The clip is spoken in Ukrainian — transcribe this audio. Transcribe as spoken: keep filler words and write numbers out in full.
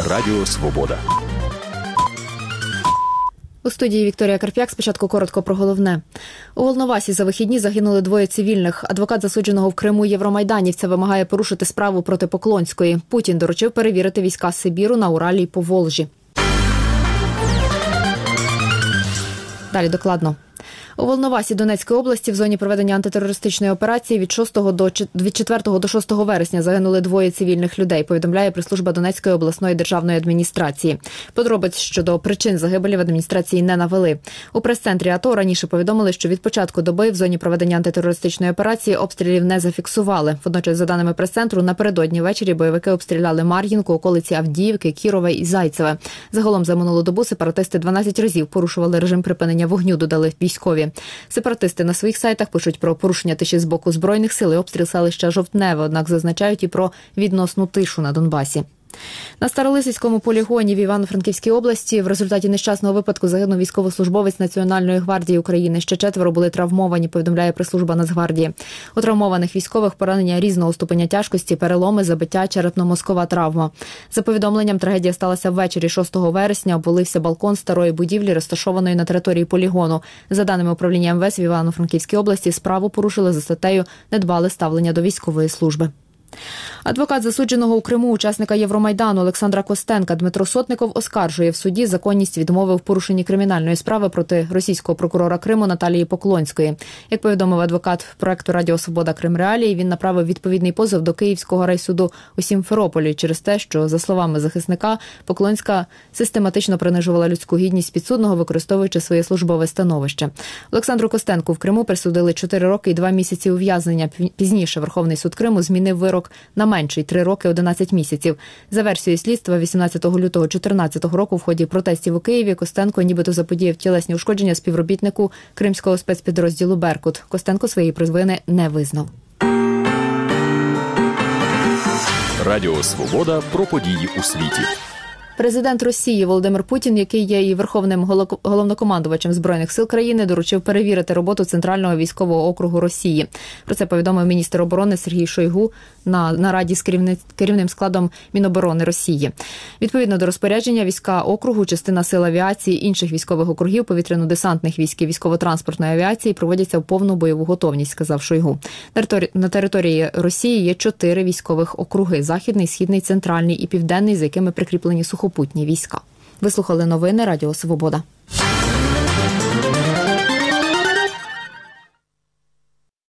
Радіо Свобода. У студії Вікторія Карп'як. Спочатку коротко про головне. У Волновасі за вихідні загинули двоє цивільних. Адвокат засудженого в Криму євромайданівця вимагає порушити справу проти Поклонської. Путін доручив перевірити війська Сибіру на Уралі й Поволжі. Далі докладно. У Волновасі Донецької області в зоні проведення антитерористичної операції від шостого до від четвертого до шостого вересня загинули двоє цивільних людей, повідомляє прес-служба Донецької обласної державної адміністрації. Подробиць щодо причин загибелі в адміністрації не навели. У прес-центрі АТО раніше повідомили, що від початку доби в зоні проведення антитерористичної операції обстрілів не зафіксували. Водночас, за даними прес-центру, напередодні ввечері бойовики обстріляли Мар'їнку, околиці Авдіївки, Кірове і Зайцеве. Загалом за минулу добу сепаратисти дванадцять разів порушували режим припинення вогню, додали військові. Сепаратисти на своїх сайтах пишуть про порушення тиші з боку Збройних сил і обстріл селища Жовтневе, однак зазначають і про відносну тишу на Донбасі. На Старолисицькому полігоні в Івано-Франківській області в результаті нещасного випадку загинув військовослужбовець Національної гвардії України. Ще четверо були травмовані, повідомляє прес-служба Нацгвардії. У травмованих військових поранення різного ступеня тяжкості, переломи, забиття, черепно-мозкова травма. За повідомленням, трагедія сталася ввечері шостого вересня. Обвалився балкон старої будівлі, розташованої на території полігону. За даними управління ем ве ес в Івано-Франківській області, справу порушили за статтею «Недбале ставлення до військової служби». Адвокат засудженого у Криму учасника Євромайдану Олександра Костенка Дмитро Сотников оскаржує в суді законність відмови в порушенні кримінальної справи проти російського прокурора Криму Наталії Поклонської. Як повідомив адвокат проекту «Радіо Свобода Крим Реалії», він направив відповідний позов до Київського райсуду у Сімферополі через те, що, за словами захисника, Поклонська систематично принижувала людську гідність підсудного, використовуючи своє службове становище. Олександру Костенку в Криму присудили чотири роки і два місяці ув'язнення. Пізніше Верховний суд Криму змінив вирок на менший – три роки одинадцять місяців. За версією слідства, вісімнадцятого лютого дві тисячі чотирнадцятого року в ході протестів у Києві Костенко нібито заподіяв тілесні ушкодження співробітнику кримського спецпідрозділу «Беркут». Костенко своєї провини не визнав. Радіо Свобода про події у світі. Президент Росії Володимир Путін, який є і верховним головнокомандувачем Збройних сил країни, доручив перевірити роботу Центрального військового округу Росії. Про це повідомив міністр оборони Сергій Шойгу на нараді з керівним складом Міноборони Росії. Відповідно до розпорядження, війська округу, частина сил авіації, інших військових округів, повітряно-десантних військ і військово-транспортної авіації проводяться в повну бойову готовність, сказав Шойгу. На території Росії є чотири військових округи – Західний, Східний, Центральний і Південний, за якими прикріплені сухопутні війська. Ви слухали новини Радіо Свобода.